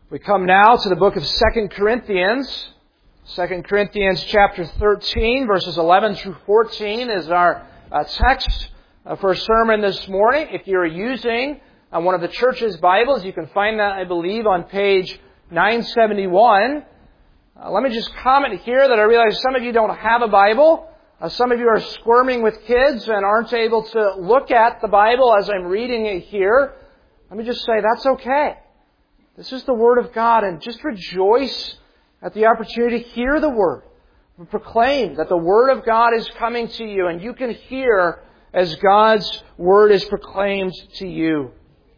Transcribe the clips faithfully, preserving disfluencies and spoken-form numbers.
We come now to the book of Second Corinthians. Second Corinthians chapter thirteen, verses eleven through fourteen is our uh, text uh, for a sermon this morning. If you're using uh, one of the church's Bibles, you can find that, I believe, on page nine seventy-one. Uh, let me just comment here that I realize some of you don't have a Bible. Uh, some of you are squirming with kids and aren't able to look at the Bible as I'm reading it here. Let me just say that's okay. This is the Word of God, and just rejoice at the opportunity to hear the Word. Proclaim that the Word of God is coming to you, and you can hear as God's Word is proclaimed to you.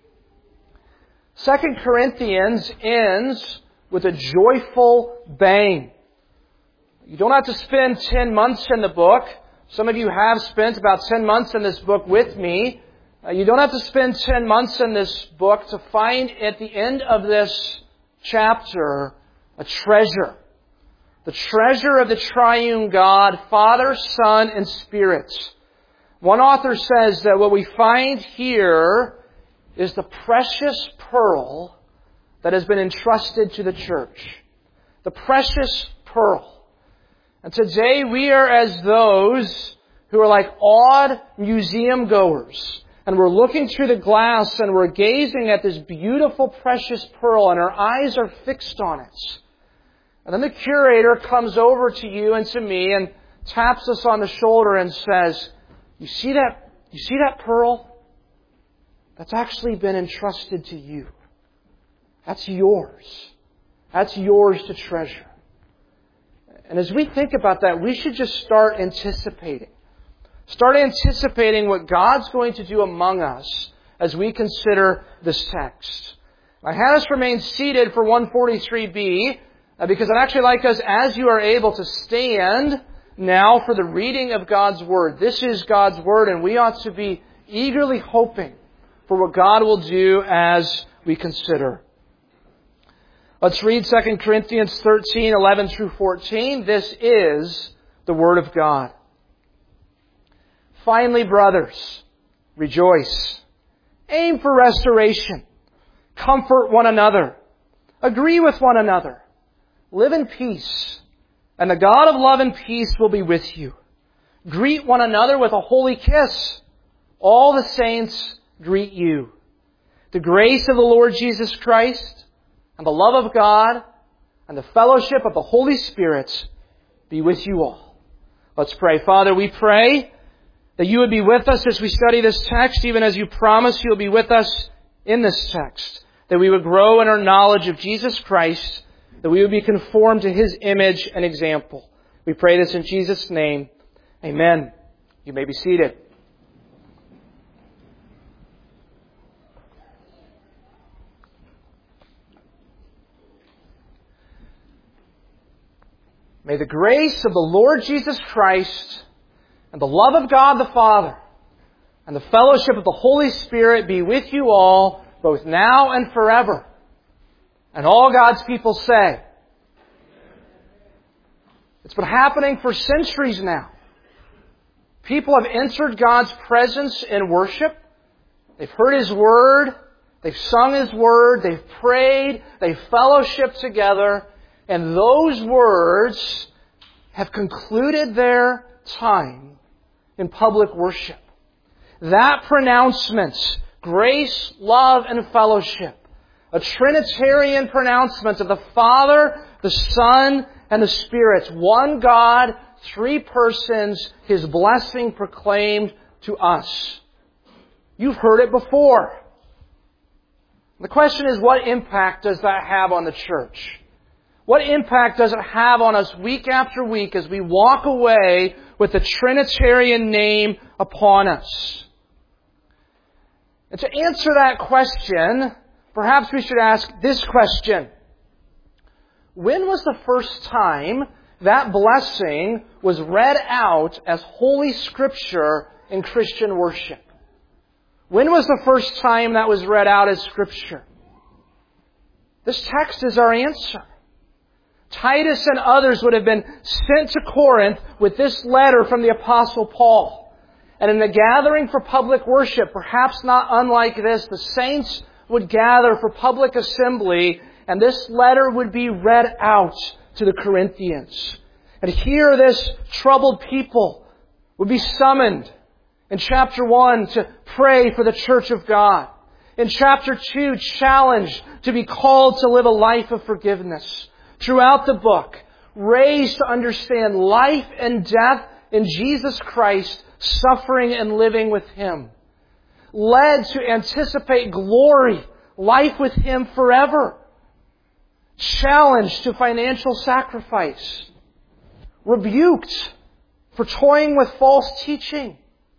Second Corinthians ends with a joyful bang. You don't have to spend ten months in the book. Some of you have spent about ten months in this book with me. Uh, you don't have to spend ten months in this book to find at the end of this chapter a treasure. The treasure of the triune God, Father, Son, and Spirit. One author says that what we find here is the precious pearl that has been entrusted to the church. The precious pearl. And today we are as those who are like awed museum goers. And we're looking through the glass and we're gazing at this beautiful, precious pearl, and our eyes are fixed on it. And then the curator comes over to you and to me and taps us on the shoulder and says, You see that, you see that pearl? That's actually been entrusted to you. That's yours. That's yours to treasure. And as we think about that, we should just start anticipating. Start anticipating what God's going to do among us as we consider this text. I had us remain seated for one forty-three B because I'd actually like us, as you are able, to stand now for the reading of God's Word. This is God's Word, and we ought to be eagerly hoping for what God will do as we consider. Let's read Second Corinthians thirteen, eleven through fourteen. This is the Word of God. Finally, brothers, rejoice. Aim for restoration. Comfort one another. Agree with one another. Live in peace. And the God of love and peace will be with you. Greet one another with a holy kiss. All the saints greet you. The grace of the Lord Jesus Christ and the love of God and the fellowship of the Holy Spirit be with you all. Let's pray. Father, we pray that you would be with us as we study this text, even as you promise you'll be with us in this text. That we would grow in our knowledge of Jesus Christ. That we would be conformed to His image and example. We pray this in Jesus' name. Amen. You may be seated. May the grace of the Lord Jesus Christ and the love of God the Father and the fellowship of the Holy Spirit be with you all, both now and forever. And all God's people say, it's been happening for centuries now. People have entered God's presence in worship. They've heard His Word. They've sung His Word. They've prayed. They've fellowshiped together. And those words have concluded their time in public worship. That pronouncement, grace, love, and fellowship, a Trinitarian pronouncement of the Father, the Son, and the Spirit, one God, three persons, His blessing proclaimed to us. You've heard it before. The question is, what impact does that have on the church? What impact does it have on us week after week as we walk away with the Trinitarian name upon us? And to answer that question, perhaps we should ask this question. When was the first time that blessing was read out as Holy Scripture in Christian worship? When was the first time that was read out as Scripture? This text is our answer. Titus and others would have been sent to Corinth with this letter from the Apostle Paul. And in the gathering for public worship, perhaps not unlike this, the saints would gather for public assembly and this letter would be read out to the Corinthians. And here this troubled people would be summoned in chapter one to pray for the church of God. In chapter two, challenged to be called to live a life of forgiveness. Throughout the book, raised to understand life and death in Jesus Christ, suffering and living with Him. Led to anticipate glory, life with Him forever. Challenged to financial sacrifice. Rebuked for toying with false teaching.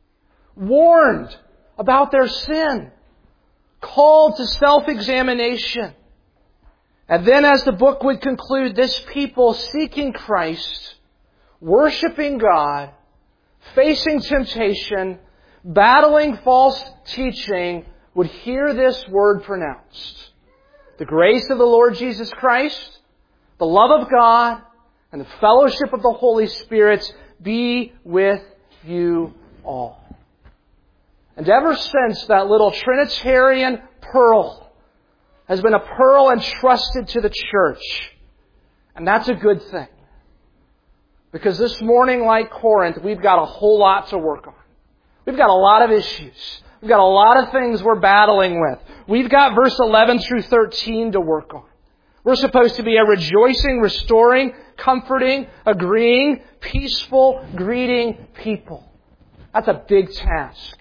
Warned about their sin. Called to self-examination. And then as the book would conclude, this people seeking Christ, worshiping God, facing temptation, battling false teaching, would hear this word pronounced. The grace of the Lord Jesus Christ, the love of God, and the fellowship of the Holy Spirit be with you all. And ever since, that little Trinitarian pearl has been a pearl entrusted to the church. And that's a good thing. Because this morning, like Corinth, we've got a whole lot to work on. We've got a lot of issues. We've got a lot of things we're battling with. We've got verse eleven through thirteen to work on. We're supposed to be a rejoicing, restoring, comforting, agreeing, peaceful, greeting people. That's a big task.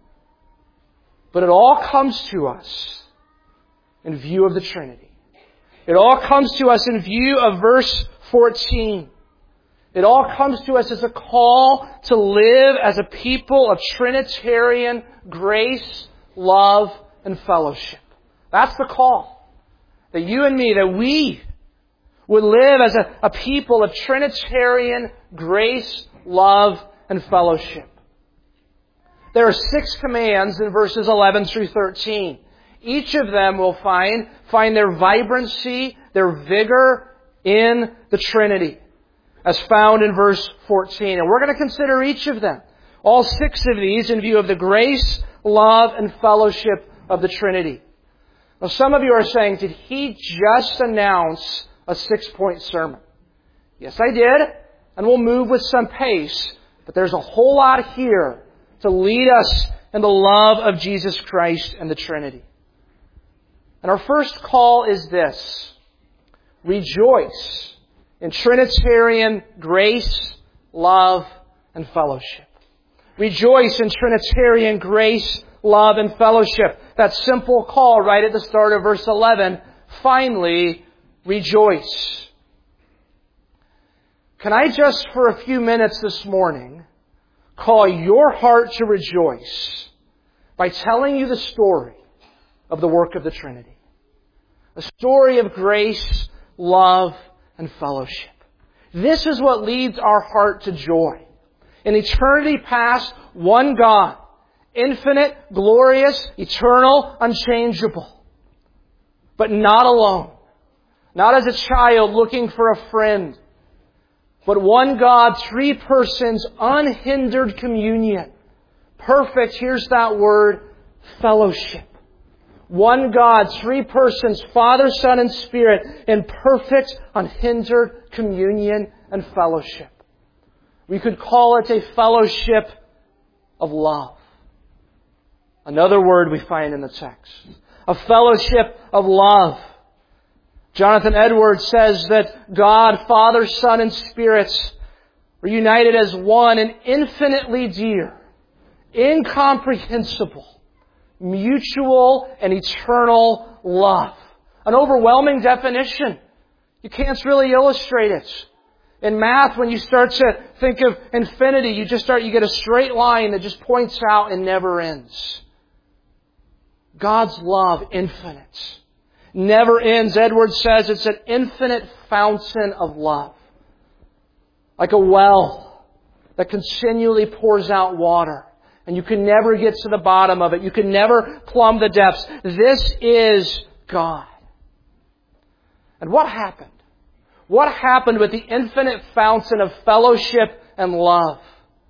But it all comes to us in view of the Trinity. It all comes to us in view of verse fourteen. It all comes to us as a call to live as a people of Trinitarian grace, love, and fellowship. That's the call. That you and me, that we would live as a, a people of Trinitarian grace, love, and fellowship. There are six commands in verses eleven through thirteen. Each of them will find, find their vibrancy, their vigor in the Trinity, as found in verse fourteen. And we're going to consider each of them. All six of these in view of the grace, love, and fellowship of the Trinity. Now some of you are saying, did he just announce a six-point sermon? Yes, I did. And we'll move with some pace. But there's a whole lot here to lead us in the love of Jesus Christ and the Trinity. And our first call is this. Rejoice in Trinitarian grace, love, and fellowship. Rejoice in Trinitarian grace, love, and fellowship. That simple call right at the start of verse eleven. Finally, rejoice. Can I just for a few minutes this morning call your heart to rejoice by telling you the story of the work of the Trinity. A story of grace, love, and fellowship. This is what leads our heart to joy. In eternity past, one God, infinite, glorious, eternal, unchangeable. But not alone. Not as a child looking for a friend. But one God, three persons, unhindered communion. Perfect, here's that word, fellowship. One God, three persons, Father, Son, and Spirit, in perfect, unhindered communion and fellowship. We could call it a fellowship of love. Another word we find in the text. A fellowship of love. Jonathan Edwards says that God, Father, Son, and Spirit are united as one and infinitely dear, incomprehensible, mutual and eternal love. An overwhelming definition. You can't really illustrate it. In math, when you start to think of infinity, you just start, you get a straight line that just points out and never ends. God's love, infinite. Never ends. Edwards says it's an infinite fountain of love. Like a well that continually pours out water. And you can never get to the bottom of it. You can never plumb the depths. This is God. And what happened? What happened with the infinite fountain of fellowship and love?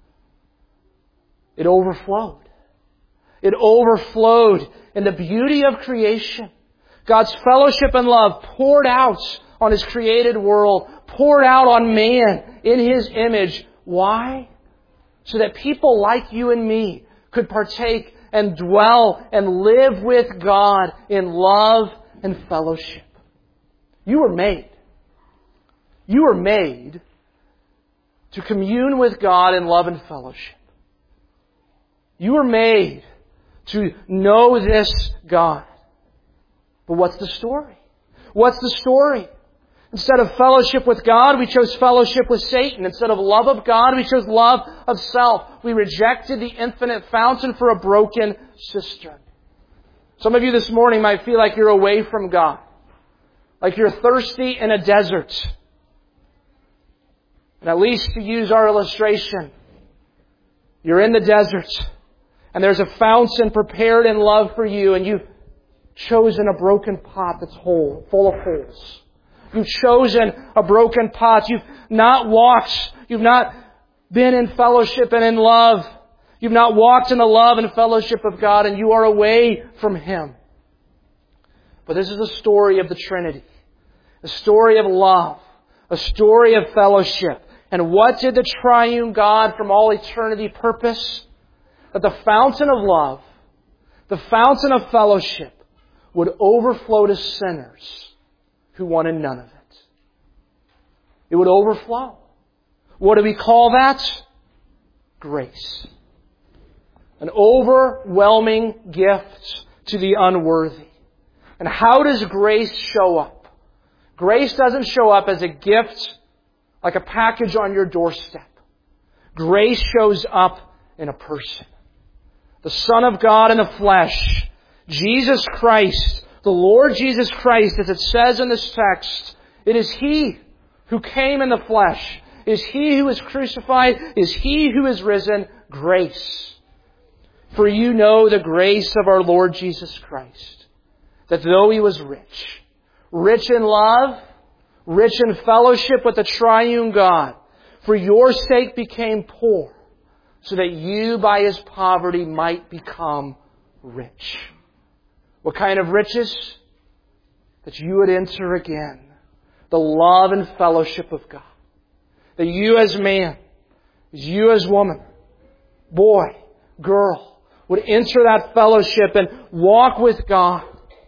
It overflowed. It overflowed in the beauty of creation. God's fellowship and love poured out on His created world, poured out on man in His image. Why? So that people like you and me could partake and dwell and live with God in love and fellowship. You were made. You were made to commune with God in love and fellowship. You were made to know this God. But what's the story? What's the story? Instead of fellowship with God, we chose fellowship with Satan. Instead of love of God, we chose love of self. We rejected the infinite fountain for a broken cistern. Some of you this morning might feel like you're away from God. Like you're thirsty in a desert. And at least to use our illustration, you're in the desert and there's a fountain prepared in love for you, and you've chosen a broken pot that's whole, full of holes. You've chosen a broken pot. You've not walked. You've not been in fellowship and in love. You've not walked in the love and fellowship of God, and you are away from Him. But this is the story of the Trinity. A story of love. A story of fellowship. And what did the triune God from all eternity purpose? That the fountain of love, the fountain of fellowship, would overflow to sinners who wanted none of it. It would overflow. What do we call that? Grace. An overwhelming gift to the unworthy. And how does grace show up? Grace doesn't show up as a gift like a package on your doorstep. Grace shows up in a person. The Son of God in the flesh, Jesus Christ, the Lord Jesus Christ, as it says in this text, it is He who came in the flesh. It is He who is crucified. It is He who is risen. Grace. For you know the grace of our Lord Jesus Christ, that though He was rich, rich in love, rich in fellowship with the triune God, for your sake became poor, so that you by His poverty might become rich. What kind of riches? That you would enter again the love and fellowship of God. That you as man, as you as woman, boy, girl, would enter that fellowship and walk with God.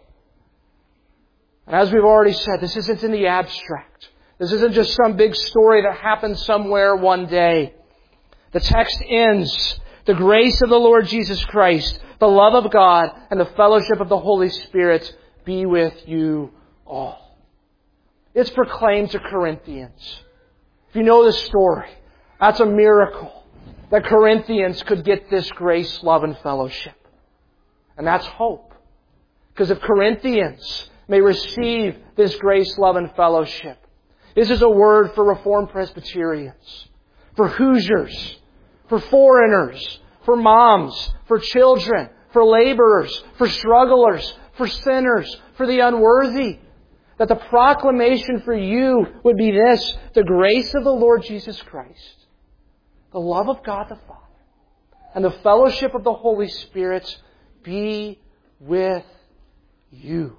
And as we've already said, this isn't in the abstract. This isn't just some big story that happened somewhere one day. The text ends, the grace of the Lord Jesus Christ, the love of God, and the fellowship of the Holy Spirit be with you all. It's proclaimed to Corinthians. If you know the story, that's a miracle that Corinthians could get this grace, love, and fellowship. And that's hope. Because if Corinthians may receive this grace, love, and fellowship, this is a word for Reformed Presbyterians, for Hoosiers, for foreigners, for moms, for children, for laborers, for strugglers, for sinners, for the unworthy. That the proclamation for you would be this: the grace of the Lord Jesus Christ, the love of God the Father, and the fellowship of the Holy Spirit be with you.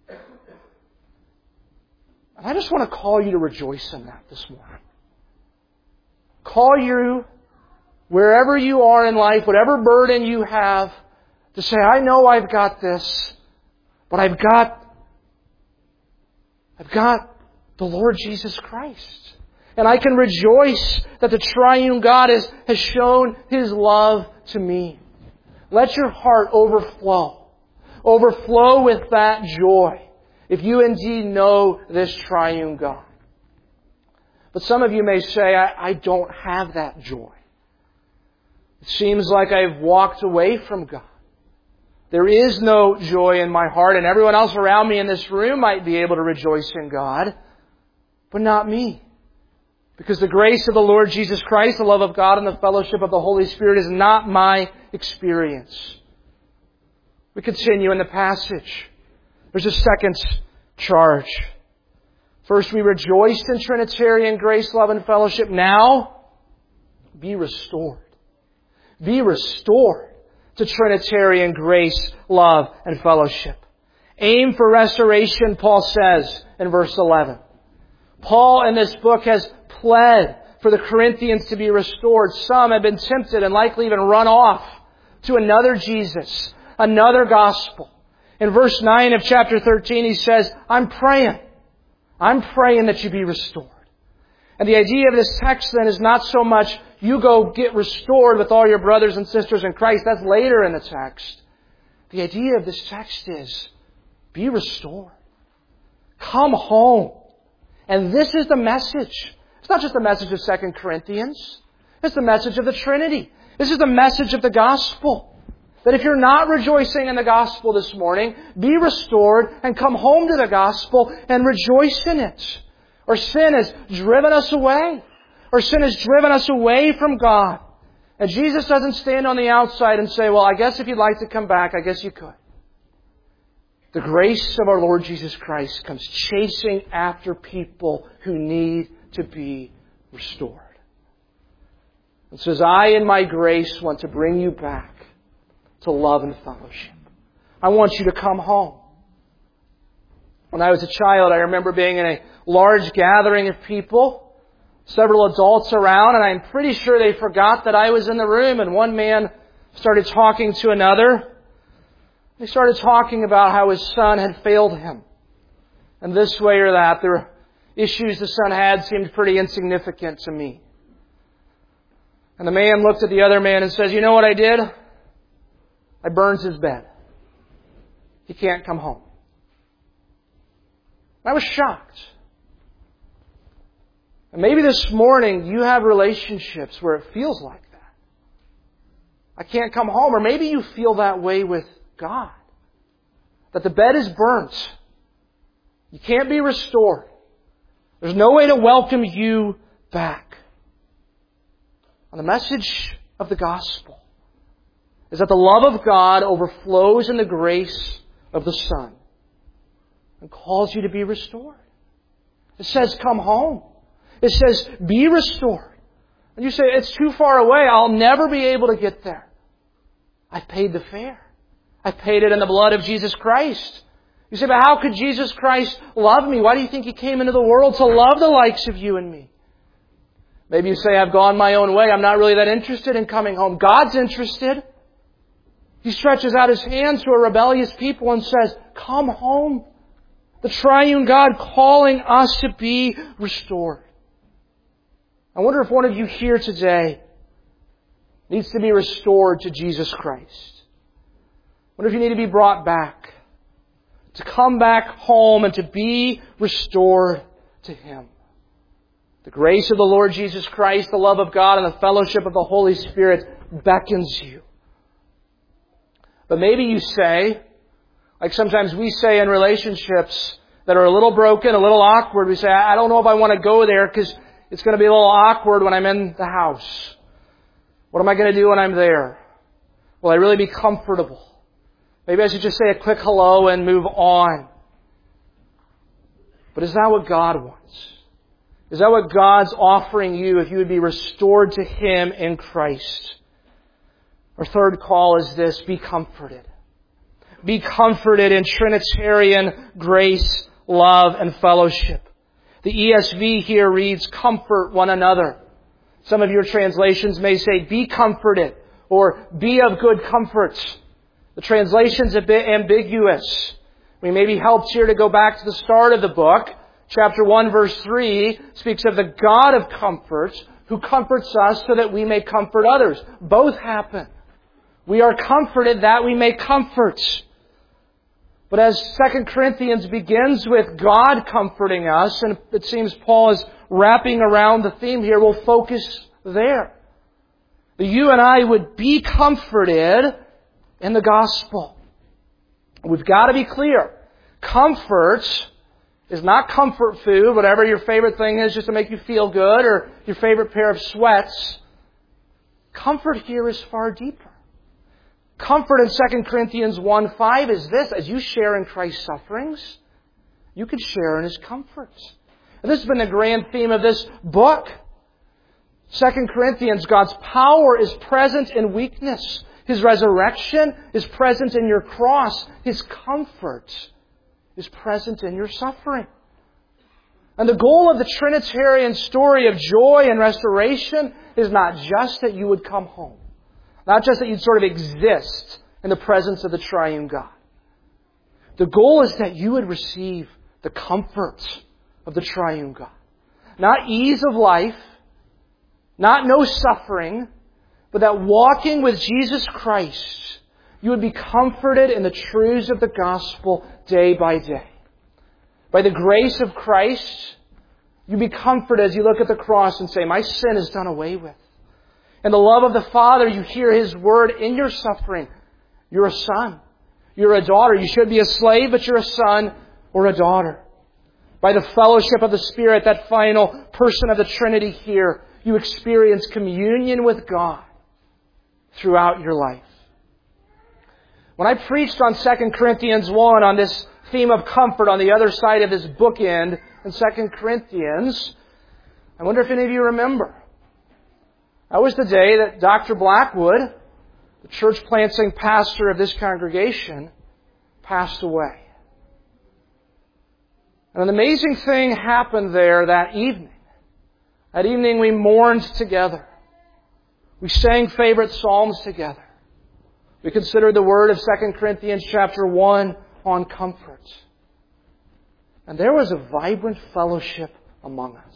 And I just want to call you to rejoice in that this morning. Call you, wherever you are in life, whatever burden you have, to say, I know I've got this, but I've got, I've got the Lord Jesus Christ. And I can rejoice that the triune God has, has shown His love to me. Let your heart overflow. Overflow with that joy, if you indeed know this triune God. But some of you may say, I, I don't have that joy. It seems like I've walked away from God. There is no joy in my heart, and everyone else around me in this room might be able to rejoice in God, but not me. Because the grace of the Lord Jesus Christ, the love of God, and the fellowship of the Holy Spirit is not my experience. We continue in the passage. There's a second charge. First, we rejoiced in Trinitarian grace, love, and fellowship. Now, be restored. Be restored to Trinitarian grace, love, and fellowship. Aim for restoration, Paul says in verse eleven. Paul in this book has pled for the Corinthians to be restored. Some have been tempted and likely even run off to another Jesus, another gospel. In verse nine of chapter thirteen, he says, I'm praying. I'm praying that you be restored. And the idea of this text then is not so much you go get restored with all your brothers and sisters in Christ. That's later in the text. The idea of this text is be restored. Come home. And this is the message. It's not just the message of Second Corinthians. It's the message of the Trinity. This is the message of the gospel. That if you're not rejoicing in the gospel this morning, be restored and come home to the gospel and rejoice in it. Or sin has driven us away. Or sin has driven us away from God. And Jesus doesn't stand on the outside and say, well, I guess if you'd like to come back, I guess you could. The grace of our Lord Jesus Christ comes chasing after people who need to be restored. It says, I in my grace want to bring you back to love and fellowship. I want you to come home. When I was a child, I remember being in a large gathering of people, several adults around, and I'm pretty sure they forgot that I was in the room, and one man started talking to another. They started talking about how his son had failed him. And this way or that, the issues the son had seemed pretty insignificant to me. And the man looked at the other man and says, you know what I did? I burned his bed. He can't come home. I was shocked. And maybe this morning you have relationships where it feels like that. I can't come home. Or maybe you feel that way with God. That the bed is burnt. You can't be restored. There's no way to welcome you back. And the message of the gospel is that the love of God overflows in the grace of the Son and calls you to be restored. It says, come home. It says, be restored. And you say, it's too far away. I'll never be able to get there. I paid the fare. I paid it in the blood of Jesus Christ. You say, but how could Jesus Christ love me? Why do you think He came into the world to love the likes of you and me? Maybe you say, I've gone my own way. I'm not really that interested in coming home. God's interested. He stretches out His hands to a rebellious people and says, come home. The triune God calling us to be restored. I wonder if one of you here today needs to be restored to Jesus Christ. I wonder if you need to be brought back, to come back home and to be restored to Him. The grace of the Lord Jesus Christ, the love of God, and the fellowship of the Holy Spirit beckons you. But maybe you say, like sometimes we say in relationships that are a little broken, a little awkward, we say, I don't know if I want to go there because it's going to be a little awkward when I'm in the house. What am I going to do when I'm there? Will I really be comfortable? Maybe I should just say a quick hello and move on. But is that what God wants? Is that what God's offering you if you would be restored to Him in Christ? Our third call is this: be comforted. Be comforted in Trinitarian grace, love, and fellowship. The E S V here reads, comfort one another. Some of your translations may say, be comforted, or be of good comfort. The translation's a bit ambiguous. We may be helped here to go back to the start of the book. Chapter one, verse three speaks of the God of comfort who comforts us so that we may comfort others. Both happen. We are comforted that we may comfort. But as Second Corinthians begins with God comforting us, and it seems Paul is wrapping around the theme here, we'll focus there. That you and I would be comforted in the gospel. We've got to be clear. Comfort is not comfort food, whatever your favorite thing is just to make you feel good, or your favorite pair of sweats. Comfort here is far deeper. Comfort in Second Corinthians one five is this: as you share in Christ's sufferings, you can share in His comforts. And this has been the grand theme of this book. Second Corinthians, God's power is present in weakness. His resurrection is present in your cross. His comfort is present in your suffering. And the goal of the Trinitarian story of joy and restoration is not just that you would come home. Not just that you'd sort of exist in the presence of the triune God. The goal is that you would receive the comfort of the triune God. Not ease of life, not no suffering, but that walking with Jesus Christ, you would be comforted in the truths of the gospel day by day. By the grace of Christ, you be comforted as you look at the cross and say, my sin is done away with. In the love of the Father, you hear His word in your suffering. You're a son. You're a daughter. You should be a slave, but you're a son or a daughter. By the fellowship of the Spirit, that final person of the Trinity here, you experience communion with God throughout your life. When I preached on Second Corinthians one, on this theme of comfort on the other side of this bookend in Second Corinthians, I wonder if any of you remember. That was the day that Doctor Blackwood, the church planting pastor of this congregation, passed away. And an amazing thing happened there that evening. That evening we mourned together. We sang favorite psalms together. We considered the word of Second Corinthians chapter one on comfort. And there was a vibrant fellowship among us.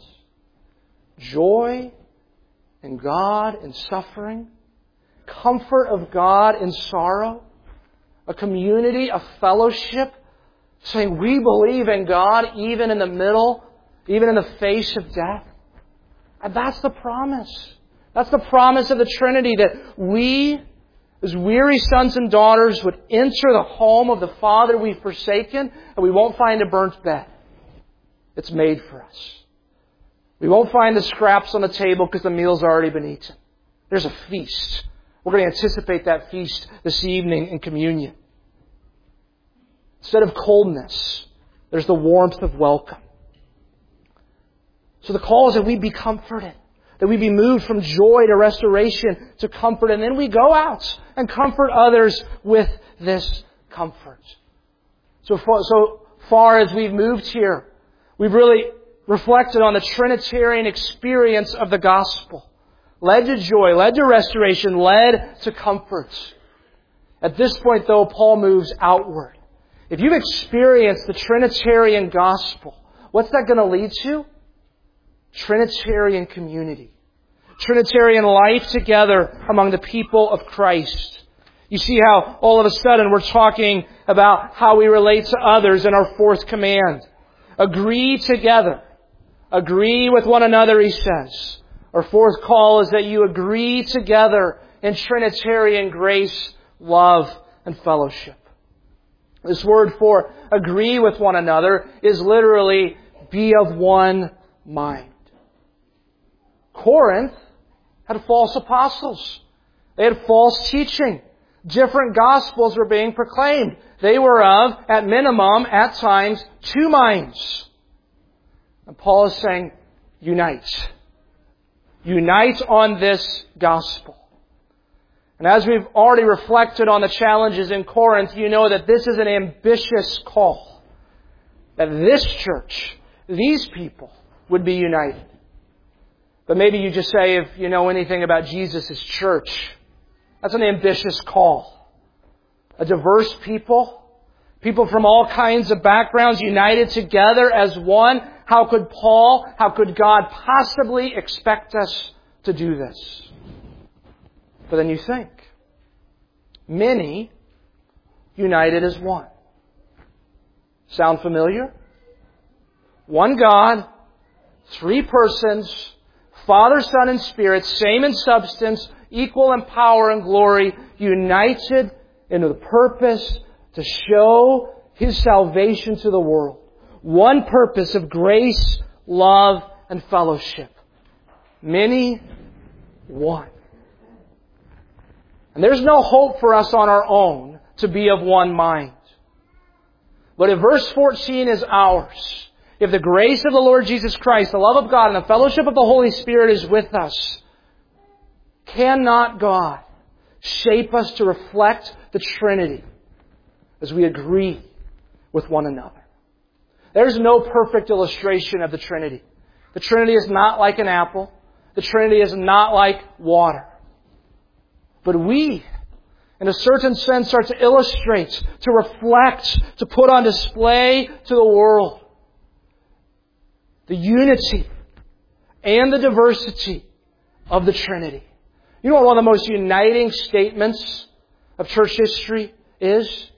Joy in God in suffering. Comfort of God in sorrow. A community, a fellowship, saying we believe in God even in the middle, even in the face of death. And that's the promise. That's the promise of the Trinity, that we, as weary sons and daughters, would enter the home of the Father we've forsaken, and we won't find a burnt bed. It's made for us. We won't find the scraps on the table because the meal's already been eaten. There's a feast. We're going to anticipate that feast this evening in communion. Instead of coldness, there's the warmth of welcome. So the call is that we be comforted. That we be moved from joy to restoration to comfort. And then we go out and comfort others with this comfort. So far, so far as we've moved here, we've really reflected on the Trinitarian experience of the gospel. Led to joy, led to restoration, led to comfort. At this point, though, Paul moves outward. If you've experienced the Trinitarian gospel, what's that going to lead to? Trinitarian community. Trinitarian life together among the people of Christ. You see how all of a sudden we're talking about how we relate to others in our fourth command. Agree together. Agree with one another, he says. Our fourth call is that you agree together in Trinitarian grace, love, and fellowship. This word for agree with one another is literally be of one mind. Corinth had false apostles. They had false teaching. Different gospels were being proclaimed. They were of, at minimum, at times, two minds. And Paul is saying, unite. Unite on this gospel. And as we've already reflected on the challenges in Corinth, you know that this is an ambitious call. That this church, these people, would be united. But maybe you just say, if you know anything about Jesus' church, that's an ambitious call. A diverse people, people from all kinds of backgrounds united together as one. How could Paul, how could God possibly expect us to do this? But then you think, many united as one. Sound familiar? One God, three persons, Father, Son, and Spirit, same in substance, equal in power and glory, united in the purpose to show His salvation to the world. One purpose of grace, love, and fellowship. Many, one. And there's no hope for us on our own to be of one mind. But if verse fourteen is ours, if the grace of the Lord Jesus Christ, the love of God, and the fellowship of the Holy Spirit is with us, cannot God shape us to reflect the Trinity as we agree with one another? There's no perfect illustration of the Trinity. The Trinity is not like an apple. The Trinity is not like water. But we, in a certain sense, are to illustrate, to reflect, to put on display to the world the unity and the diversity of the Trinity. You know what one of the most uniting statements of church history is?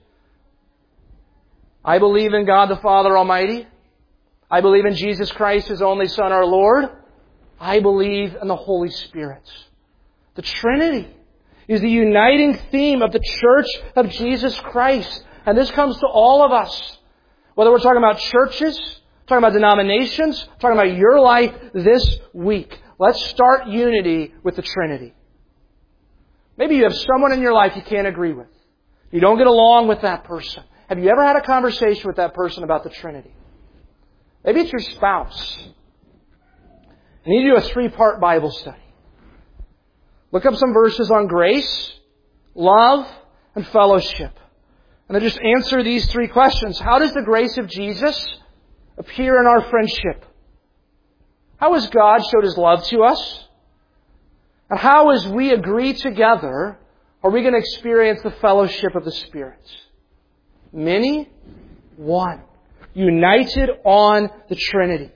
I believe in God the Father Almighty. I believe in Jesus Christ, His only Son, our Lord. I believe in the Holy Spirit. The Trinity is the uniting theme of the Church of Jesus Christ. And this comes to all of us. Whether we're talking about churches, talking about denominations, talking about your life this week. Let's start unity with the Trinity. Maybe you have someone in your life you can't agree with. You don't get along with that person. Have you ever had a conversation with that person about the Trinity? Maybe it's your spouse. You need to do a three-part Bible study. Look up some verses on grace, love, and fellowship. And then just answer these three questions. How does the grace of Jesus appear in our friendship? How has God showed His love to us? And how, as we agree together, are we going to experience the fellowship of the Spirit? Many, one. United on the Trinity.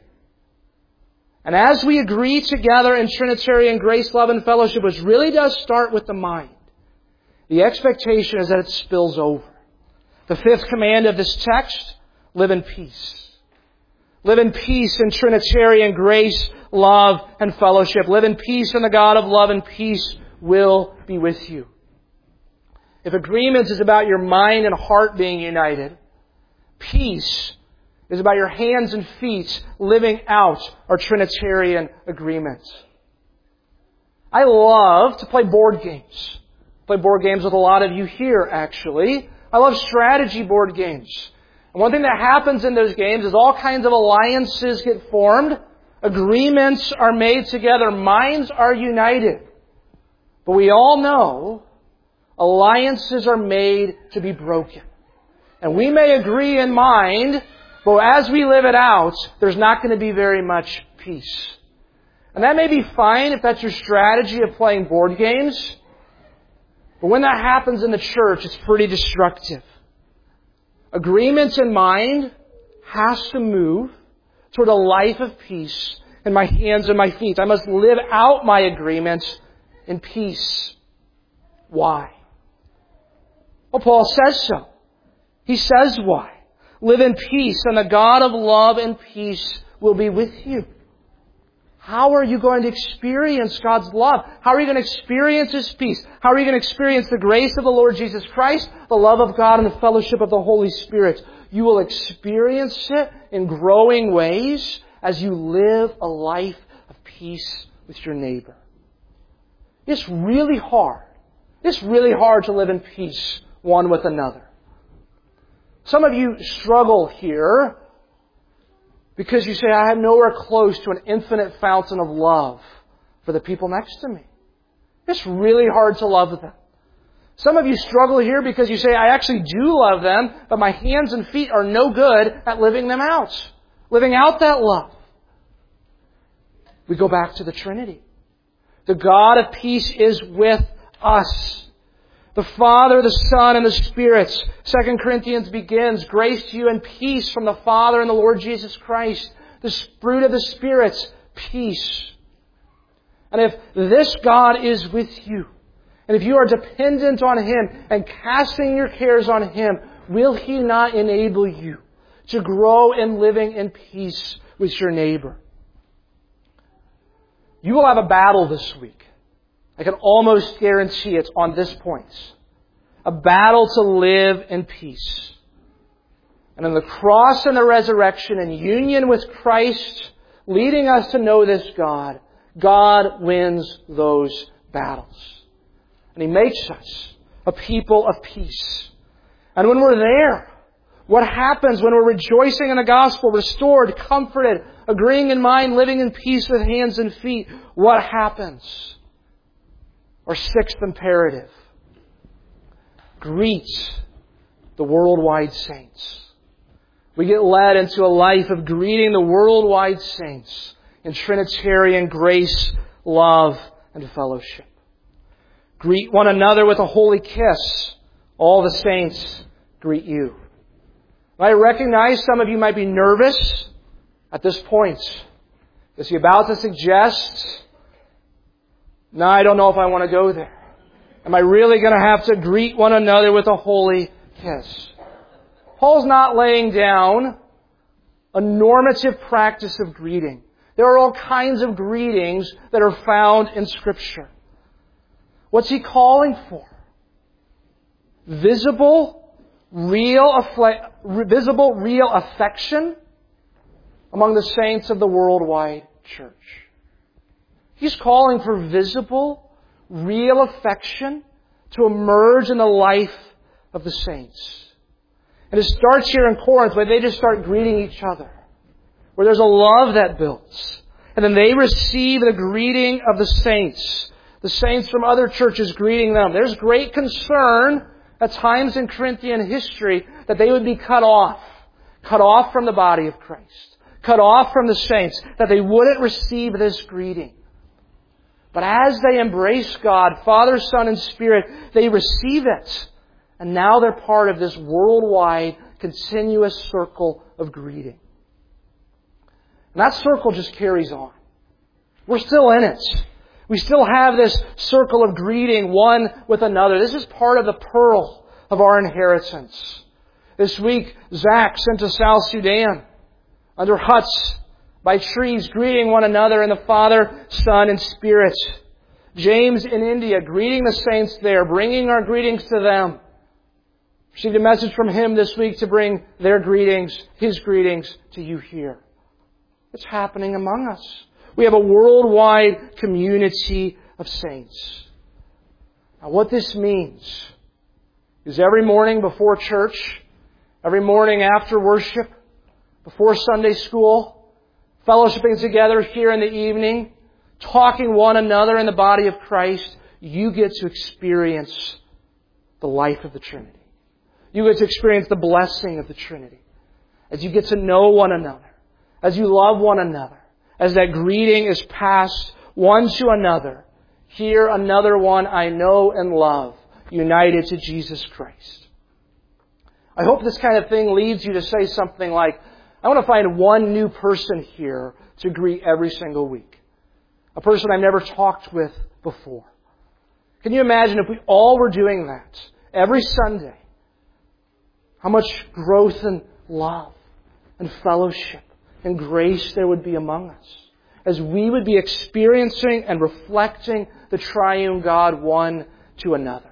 And as we agree together in Trinitarian grace, love, and fellowship, which really does start with the mind, the expectation is that it spills over. The fifth command of this text, live in peace. Live in peace in Trinitarian grace, love, and fellowship. Live in peace, and the God of love and peace will be with you. If agreement is about your mind and heart being united, peace is about your hands and feet living out our Trinitarian agreement. I love to play board games. I play board games with a lot of you here, actually. I love strategy board games. And one thing that happens in those games is all kinds of alliances get formed. Agreements are made together. Minds are united. But we all know alliances are made to be broken. And we may agree in mind, but as we live it out, there's not going to be very much peace. And that may be fine if that's your strategy of playing board games. But when that happens in the church, it's pretty destructive. Agreements in mind has to move toward a life of peace in my hands and my feet. I must live out my agreements in peace. Why? Well, Paul says so. He says why. Live in peace, and the God of love and peace will be with you. How are you going to experience God's love? How are you going to experience His peace? How are you going to experience the grace of the Lord Jesus Christ, the love of God, and the fellowship of the Holy Spirit? You will experience it in growing ways as you live a life of peace with your neighbor. It's really hard. It's really hard to live in peace one with another. Some of you struggle here because you say, I am nowhere close to an infinite fountain of love for the people next to me. It's really hard to love them. Some of you struggle here because you say, I actually do love them, but my hands and feet are no good at living them out. Living out that love. We go back to the Trinity. The God of peace is with us. The Father, the Son, and the Spirit. Second Corinthians begins, grace to you and peace from the Father and the Lord Jesus Christ. The fruit of the Spirit, peace. And if this God is with you, and if you are dependent on Him and casting your cares on Him, will He not enable you to grow in living in peace with your neighbor? You will have a battle this week. I can almost guarantee it on this point. A battle to live in peace. And in the cross and the resurrection and union with Christ, leading us to know this God, God wins those battles. And He makes us a people of peace. And when we're there, what happens when we're rejoicing in the gospel, restored, comforted, agreeing in mind, living in peace with hands and feet? What happens? Our sixth imperative. Greet the worldwide saints. we get led into a life of greeting the worldwide saints in Trinitarian grace, love, and fellowship. Greet one another with a holy kiss. All the saints greet you. I recognize some of you might be nervous at this point. Is he about to suggest, no, I don't know if I want to go there. Am I really going to have to greet one another with a holy kiss? Paul's not laying down a normative practice of greeting. There are all kinds of greetings that are found in Scripture. What's he calling for? Visible, real, affle- visible, real affection among the saints of the worldwide church. He's calling for visible, real affection to emerge in the life of the saints. And it starts here in Corinth where they just start greeting each other. Where there's a love that builds. And then they receive the greeting of the saints. The saints from other churches greeting them. There's great concern at times in Corinthian history that they would be cut off. Cut off from the body of Christ. Cut off from the saints. That they wouldn't receive this greeting. But as they embrace God, Father, Son, and Spirit, they receive it. And now they're part of this worldwide, continuous circle of greeting. And that circle just carries on. We're still in it. We still have this circle of greeting one with another. This is part of the pearl of our inheritance. This week, Zach sent to South Sudan under huts by trees, greeting one another in the Father, Son, and Spirit. James in India, greeting the saints there, bringing our greetings to them. Received a message from him this week to bring their greetings, his greetings, to you here. It's happening among us. We have a worldwide community of saints. Now, what this means is every morning before church, every morning after worship, before Sunday school, fellowshipping together here in the evening, talking one another in the body of Christ, you get to experience the life of the Trinity. You get to experience the blessing of the Trinity. As you get to know one another. As you love one another. As that greeting is passed one to another. Here another one I know and love. United to Jesus Christ. I hope this kind of thing leads you to say something like, I want to find one new person here to greet every single week. A person I've never talked with before. Can you imagine if we all were doing that every Sunday? How much growth and love and fellowship and grace there would be among us. As we would be experiencing and reflecting the triune God one to another.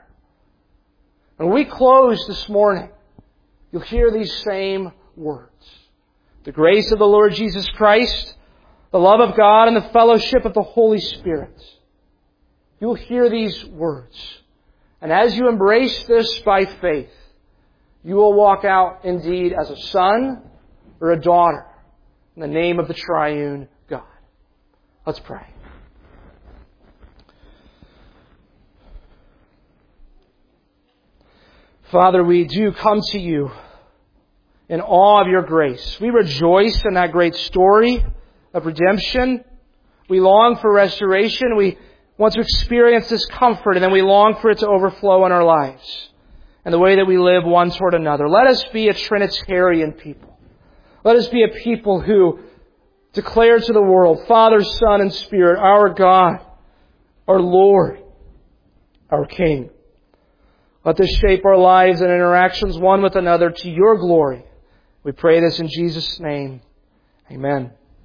And when we close this morning, you'll hear these same words. The grace of the Lord Jesus Christ, the love of God, and the fellowship of the Holy Spirit. You'll hear these words. And as you embrace this by faith, you will walk out indeed as a son or a daughter in the name of the triune God. Let's pray. Father, we do come to you in awe of your grace. We rejoice in that great story of redemption. We long for restoration. We want to experience this comfort, and then we long for it to overflow in our lives and the way that we live one toward another. Let us be a Trinitarian people. Let us be a people who declare to the world, Father, Son, and Spirit, our God, our Lord, our King. Let this shape our lives and interactions one with another to your glory. We pray this in Jesus' name. Amen.